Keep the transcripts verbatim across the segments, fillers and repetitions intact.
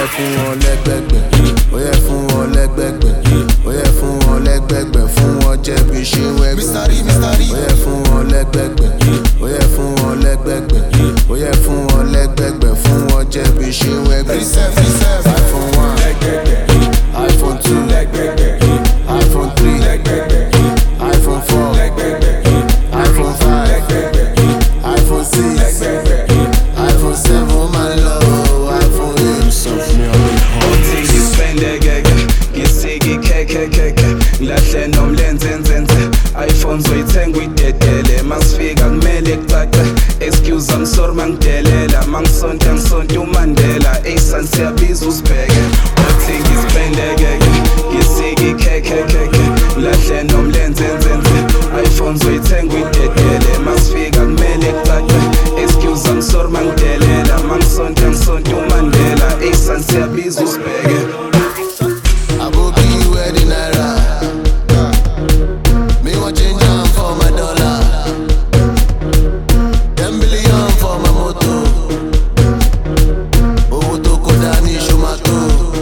fún wọn lẹ́gbẹ̀gbẹ̀, ó yẹ fún wọn lẹ́gbẹ̀gbẹ̀, ó yẹ fún wọn lẹ́gbẹ̀gbẹ̀, fún wọn jẹ̀bi ṣé wẹ́gbẹ̀. Ó yẹ fún wọn lẹ́gbẹ̀gbẹ̀, ó yẹ fún wọn lẹ́gbẹ̀gbẹ̀, ó yẹ fún wọn lẹ́gbẹ̀gbẹ̀, fún wọn jẹ̀bi ṣé wẹ́gbẹ̀. iPhone one, iPhone two, iPhone three, iPhone four, iPhone five, iPhone six, iPhone seven, my love, iPhone eight. Uthi ngispende keke, ngisiki keke keke, lahle nomlenze nzenze, iPhone zoyithenga uyidedele, masifika kumele kucace, excuse I'm sorry mangidelela, mangisonta ngisonta uMandela, esan siyabiza usibheke. Uthi ngispende keke, ngisiki keke keke, lahle nomlenze nzenze, iPhone zoyithenga uyidedele, masifika kumele kucace, excuse I'm sorry mangidelela, mangisonta ngisonta uMandela, esan siyabiza usibheke. Aboki wedding naira, me want change am for my dollar, ten billion for my moto, owó tó kó dání ṣomato.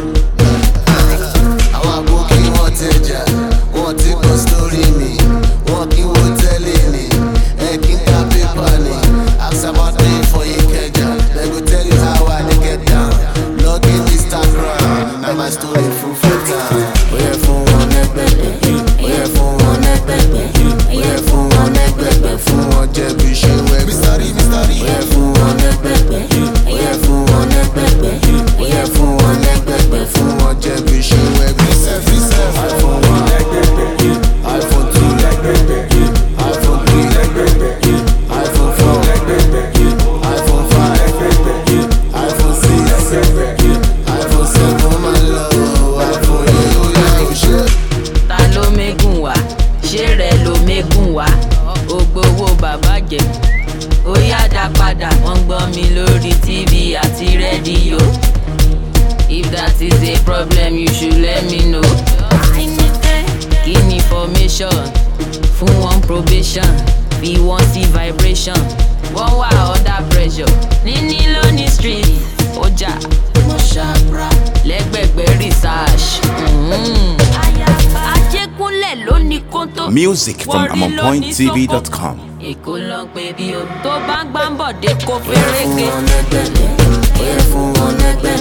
Àwọn aboki wọ́n tẹja, wọ́n ti kọ story mi, wọ́n kí wọ́n tẹ́lẹ̀ ni, ẹ kí n ka paper ni. Ask about me for Ikeja, they go tell you how I dey get down. Log in Instagram, na my story full for town. Ó yẹ fún wọn lẹ́gbẹ̀gbẹ̀, ó yẹ fún wọn lẹ́gbẹ̀gbẹ̀, ó yẹ fún wọn lẹ́gbẹ̀gbẹ̀, fún wọn jẹ̀bi ṣé wẹ́gbẹ̀. Ó yẹ fún wọn lẹ́gbẹ̀gbẹ̀, ó yẹ fún wọn lẹ́gbẹ̀gbẹ̀, ó yẹ fún wọn lẹ́gbẹ̀gbẹ̀, fún wọn jẹ̀bi ṣé wẹ́gbẹ̀. iPhone one, iPhone two, iPhone three, iPhone four, iPhone five, iPhone six, iPhone seven, my love, iPhone eight, oh yeah, oh shit. Ta ló mẹ́gùn wá? Ṣé rẹ̀ ló mẹ́gùn wá? Ó gbowó bàbá jẹ. Ó yá dá padà, wọ́n gbọ́ mi lórí T V àti rédíò. If that is a problem, you should let me know. Kí ni information? Fún wọn probation, bí wọ́n sí vibration. Wọ́n wà under pressure. Níní lóní street, ọjà, mo ṣàbra. Lẹ́gbẹ̀gbẹ̀ research. Ajégúnlẹ̀ ló ní kóńtó. Music from amon point t v dot com. Èkó ló ń pè bí o. Tó bá ń gbá ń bọ̀ dé kó Ó yẹ fún fẹ́rẹ́gẹ́. wọn lẹ́gbẹ̀gbẹ̀, ó yẹ fún wọn lẹ́gbẹ̀gbẹ̀.